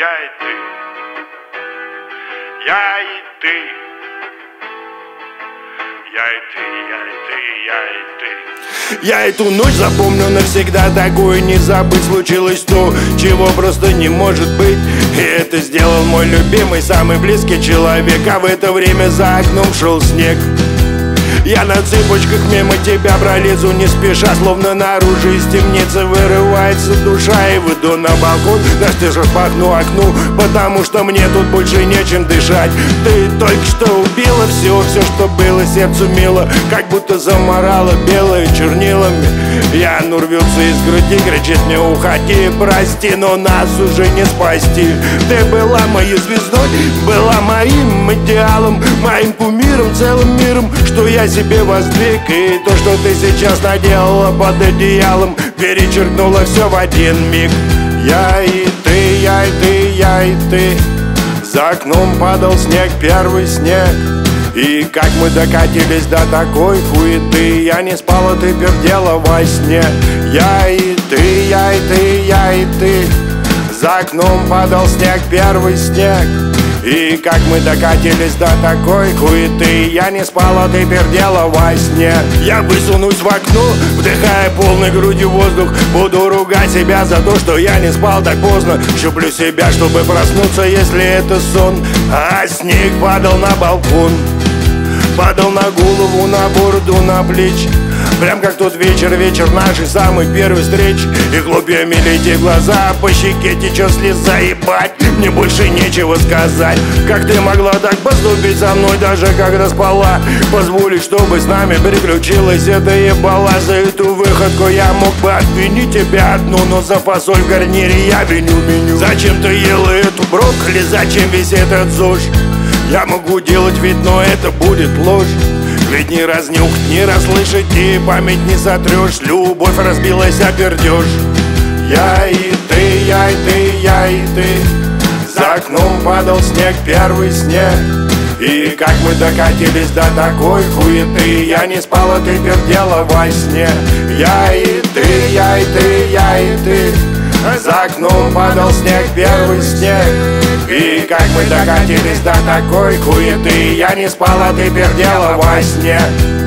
я и ты, я и ты, я и ты, я и ты, я и ты. Я эту ночь запомню навсегда, такое не забыть. Случилось то, чего просто не может быть. И это сделал мой любимый, самый близкий человек. А в это время за окном шел снег. Я на цыпочках мимо тебя пролезу не спеша, словно наружу из темницы вырывается душа. И выйду на балкон, настежь распахну окно, потому что мне тут больше нечем дышать. Ты только что убила все, что было сердцу мило, как будто заморала белые чернилами. Яну рвется из груди, кричит мне: уходи, прости, но нас уже не спасти. Ты была моей звездой, была моим идеалом, моим кумиром, целым миром, что я себе воздвиг. И то, что ты сейчас наделала под одеялом, перечеркнула все в один миг. Я и ты, я и ты, я и ты. За окном падал снег, первый снег. И как мы докатились до такой хуеты. Я не спала, ты пердела во сне. Я и ты, я и ты, я и ты. За окном падал снег, первый снег. И как мы докатились до такой хуеты. Я не спала, ты пердела во сне. Я высунусь в окно, вдыхая полной грудью воздух. Буду ругать себя за то, что я не спал так поздно. Щуплю себя, чтобы проснуться, если это сон. А снег падал на балкон, падал на голову, на бороду, на плечи. Прям как тот вечер нашей самой первой встречи. И хлопьями летят глаза, по щеке течет слеза. Ебать, мне больше нечего сказать. Как ты могла так поступить со мной, даже когда спала? Позволить, чтобы с нами приключилась эта ебала. За эту выходку я мог бы обвинить тебя одну, но за фасоль в гарнире я виню меню. Зачем ты ела эту брокколи, зачем весь этот ЗОЖ? Я могу делать вид, но это будет ложь. Ведь не разнюхать, не расслышать и память не сотрешь. Любовь разбилась, а пердеж. Я и ты, я и ты, я и ты. За окном падал снег, первый снег. И как мы докатились до такой хуеты. Я не спала, ты пердела во сне. Я и ты, я и ты, я и ты. За окном падал снег, первый снег. И как мы докатились до такой хуеты. Я не спала, ты пердела во сне.